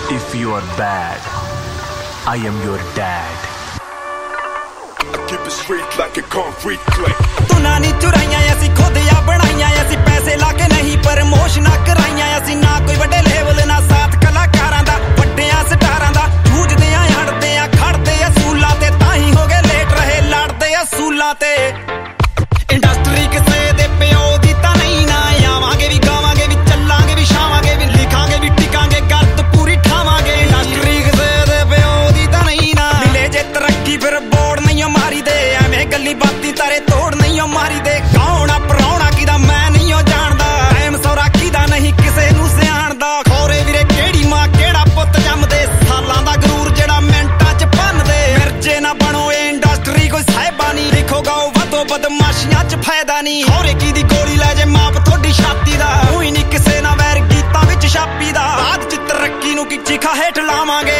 If you are bad, I am your dad. I keep it straight like a concrete click. तू ना नी चुराइयां असी खुद या बनाइयां असी पैसे लाके नहीं प्रमोशना कराइयां असी ना कोई वड्डे लेवल ना साथ कलाकारां दा वड्डियां स्टारां दा जूझदे आ हड़दे आ खड़दे असूलां ते ताही हो गए लेट रहे लड़दे असूलां ते इंडस्ट्री किसे दे पिओ दी तां नहीं ना आवांगे भी गावांगे भी चलांगे भी छावांगे भी लिखांगे भी टिकांगे गलत पूरी ठावांगे इंडस्ट्री किसे दे पिओ दी तां नहीं ना मिले जे तरक्की फिर बोर्ड नहीं मारी दे एवें गल्ली बाती तारे तोड़ नहीं मारी दे कौन आ पराउणा किदा मैं नहीं जानदा टाइम सौरा किदा नहीं किसे नूं सियाणदा खोरे वीरे केड़ी मां केड़ा पुੱਤ जमदे सालां दा गरूर जेड़ा मिंटां च भन्नदे मिर्जे ना बनो ए इंडस्ट्री कोई साहिबा नहीं लिखो गाओ वधो बदमाशियां च फायदा नहीं खोरे कीदी गोली ले जे माप थोड़ी छाती दा होई नहीं किसे ना वैर गीतां विच छापी दा बात च तरक्की नूं की चीखा हेठ लावांगे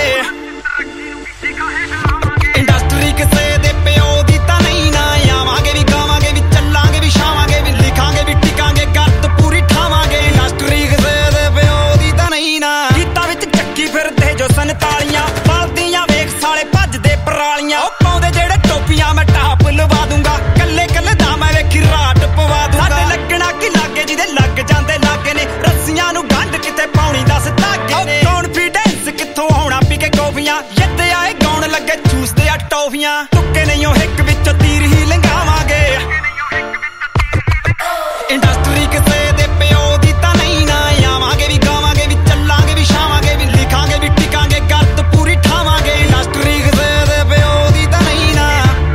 इंडस्ट्री किसे दे पिओ दी तां नहीं ना आवांगे भी गावांगे भी चलांगे भी छावांगे भी लिखांगे भी टिकांगे गलत पूरी ठावांगे इंडस्ट्री किसे दे पिओ दी तां नहीं ना गीतां विच चक्की फिरदे जो संतालियां बलदियां वेख साले भजदे परालियां ओ पाउंदे जेड़े टोपियां मैं टाप लवा दूंगा कल्ले कल्ले दा मैं वेखी राट पवा दूंगा ਸਾਡੇ ਲੱਗਣਾ ਕੀ ਲਾਗੇ ਜਿਹਦੇ ਲੱਗ ਜਾਂਦੇ ਲਾਗੇ ਨੇ ਰੱਸੀਆਂ ਨੂੰ ਗੰਢ ਕਿਤੇ ਪਾਉਣੀ ਦੱਸ ਧਾਗੇ ਨੇ ਕੌਨਫੀਡੈਂਸ ਕਿੱਥੋਂ ਆਉਣਾ ਪੀ ਕੇ ਕੌਫੀਆਂ ਯੱਦੇ ਆਏ ਗਾਉਣ ਲੱਗੇ ਚੂਸਦੇ ਆ ਟੌਫੀਆਂ ਤੁੱਕੇ ਨਹੀਂ ਉਹ ਇੱਕ ਵਿੱਚੋਂ ਤੀਰ ਹੀ ਲੰਘਾਵਾਂਗੇ ਇੰਡਸਟਰੀ ਕਿਸੇ ਦੇ ਪਿਓ ਦੀ ਤਾਂ ਨਹੀਂ ਨਾ ਆਵਾਂਗੇ ਵੀ ਗਾਵਾਂਗੇ ਵੀ ਚੱਲਾਂਗੇ ਵੀ ਛਾਵਾਂਗੇ ਵੀ ਲਿਖਾਂਗੇ ਵੀ ਟਿਕਾਂਗੇ ਗਲਤ ਪੂਰੀ ਠਾਵਾਂਗੇ ਇੰਡਸਟਰੀ ਕਿਸੇ ਦੇ ਪਿਓ ਦੀ ਤਾਂ ਨਹੀਂ ਨਾ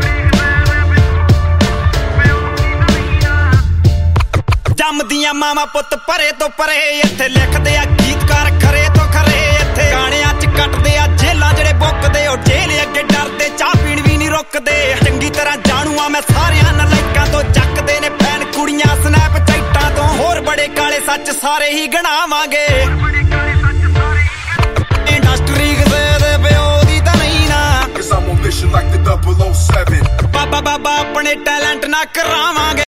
ਜੰਮਦੀਆਂ ਮਾਵਾਂ ਪੁੱਤ ਪਰੇ ਤੋਂ ਪਰੇ ਇੱਥੇ ਲਿਖਦੇ ਆ ਗੀਤਕਾਰ ਖਰੇ ਤੋਂ ਖਰੇ ਇੱਥੇ ਗਾਣਿਆਂ 'ਚ ਕੱਟਦੇ ਆ ਜੇਲਾਂ ਜਿਹੜੇ ਬੁੱਕਦੇ ਉਹ ਜੇਲ੍ਹ ਅੱਗੇ ਡਰਦੇ ਚਾਹ ਪੀਣ ਵੀ ਨਹੀਂ ਰੁਕਦੇ ਚੰਗੀ ਤਰ੍ਹਾਂ ਜਾਣੂ ਆ ਮੈਂ ਸਾਰਿਆਂ ਨਲਾਇਕਾਂ ਤੋਂ ਚੱਕਦੇ ਨੇ ਫੈਨ ਕੁੜੀਆਂ ਸਨੈਪਚੈਟਾਂ ਤੋਂ ਹੋਰ ਬੜੇ ਕਾਲੇ ਸੱਚ ਸਾਰੇ ਹੀ ਗਣਾਵਾਂਗੇ ਇੰਡਸਟਰੀ ਕਿਸੇ ਦੇ ਪਿਓ ਦੀ ਤਾਂ ਨਹੀਂ ਨਾ Cause I'm on mission like the 007. ਬਾਬਾ ਆਪਣੇ ਟੈਲੈਂਟ ਨਾ ਕਰਾਵਾਂਗੇ